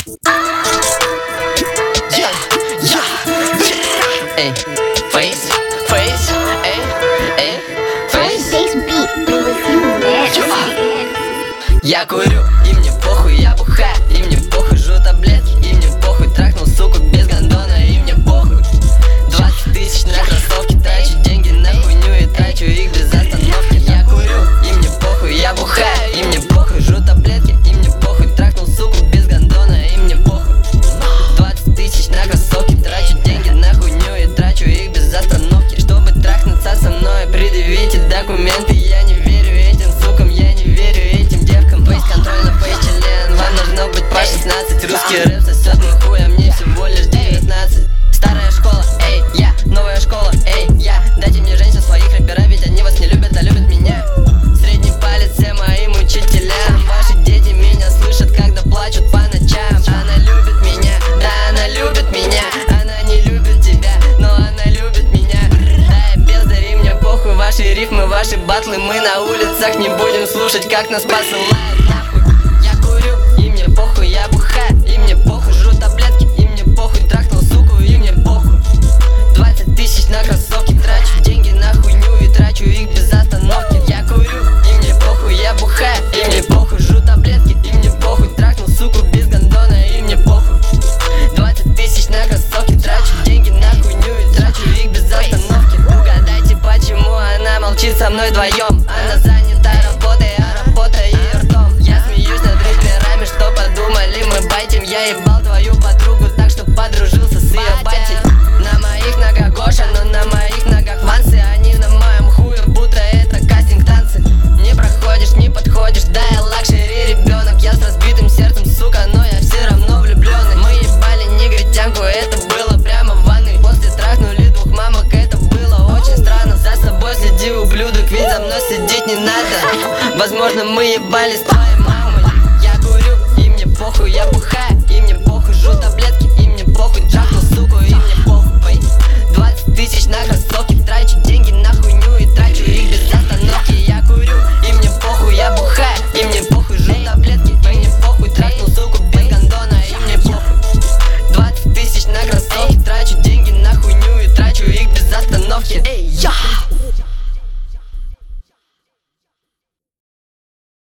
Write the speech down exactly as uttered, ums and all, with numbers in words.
Yeah, yeah, эй, face, face, эй, эй, face. Я курю, и мне похуй, я бухаю, и мне похуй, жру таблетки, и мне похуй, трахнул суку без гондона, и мне похуй. Двадцать тысяч на кроссовки, трачу деньги на хуйню и трачу их без остановки. Я курю, и мне похуй, я бухаю, и мне похуй, жру таблетки, и мне похуй, трахнул суку без гондона, и мне похуй. Двадцать тысяч на кроссовки, трачу деньги на хуйню и трачу их без остановки. Чтобы трахнуться со мной, предъявите документы. Я не верю этим сукам, я не верю этим девкам. Фейс-контроль на фейс-член, вам должно быть по шестнадцать. Русский рэп сосет мой хуй, а мне всего лишь девятнадцать. Старая школа, эй, я, новая школа, эй, я. Дайте мне женщин своих рэперов, ведь они вас не любят, а любят меня. Средний палец всем моим учителям. Ваши дети меня слышат, когда плачут по ночам. Она любит меня, да, она любит меня. Она не любит тебя, но она любит меня. Да, я бездарь, мне похуй, ваши рифмы, ваши батлы. Мы на улицах не будем слушать, как нас посылают нахуй. Я курю, и мне похуй, я бухаю, и мне похуй, жру таблетки, и мне похуй, трахнул суку, и мне похуй. Двадцать тысяч на кроссовки, трачу деньги на хуйню и трачу их без остановки. Я курю, и мне похуй, я бухаю, и мне похуй, жру таблетки, и мне похуй, трахнул суку без гондона, и мне похуй. Двадцать тысяч на кроссовки, трачу деньги на хуйню и трачу их без остановки. Угадайте, почему она молчит со мной вдвоем. Она занята работой, а работа ее ртом. Я смеюсь над рэперами, что подумали мы байтим. Я ебал твою подругу так, что подружился с ее батей. На моих ногах Гоша, но на моих ногах Вансы. Они на моем хуе, будто это кастинг танцы. Не проходишь, не подходишь, да я лакшери ребенок. Я с разбитым сердцем, сука, но я все равно влюбленный. Мы ебали негритянку, это было прямо в ванной. После трахнули двух мамок, это было очень странно. За собой следи, ублюдок, ведь за мной сидеть не надо. Возможно, мы ебали с твоей мамой. Я курю, и мне похуй, я бухаю,